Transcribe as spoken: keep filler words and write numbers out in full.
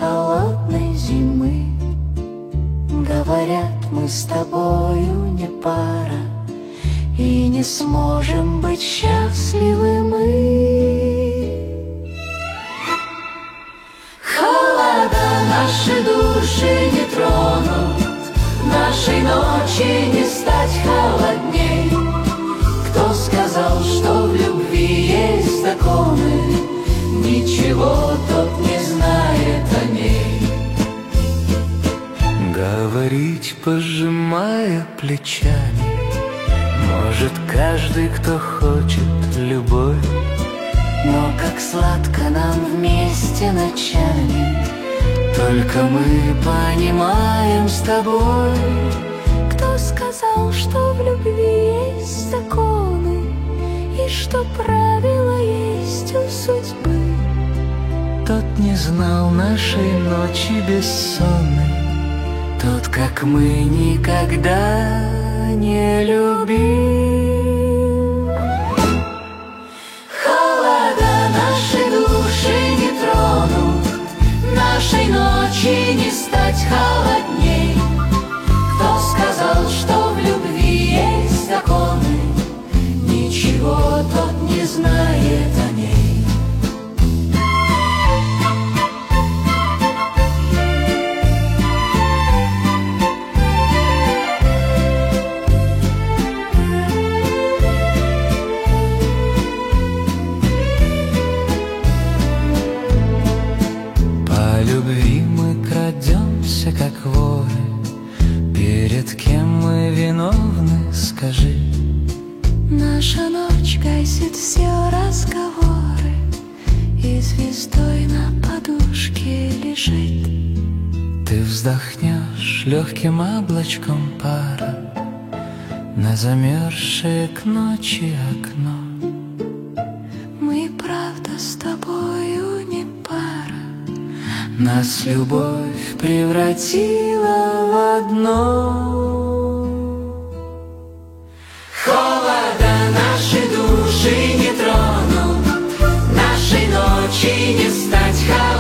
холодной зимы. Говорят, мы с тобою не пара, и не сможем быть счастливы мы. Холода наши души не тронут, нашей ночи не стать холодней. Кто сказал, что в любви есть законы? Ничего тот не знает о ней. Говорить, пожимая плечами, может каждый, кто хочет любовь. Но как сладко нам вместе ночами, только мы понимаем с тобой. Кто сказал, что в любви есть законы, и что правила есть у судьбы? Тот не знал нашей ночи бессонной, тот, как мы, никогда не любил. Холода наши души не тронут, нашей ночи не стать холодней. Кто сказал, что в любви есть законы? Ничего тот не знает о ней. По любви мы крадемся, как воры. Перед кем мы виновны, скажи? Наша ночь гасит все разговоры, и звездой на подушке лежит. Ты вздохнешь легким облачком пара на замерзшее к ночи окно. Мы правда с тобою не пара, нас любовь превратила в одно. Холода наши души не тронут, нашей ночи не стать холодной.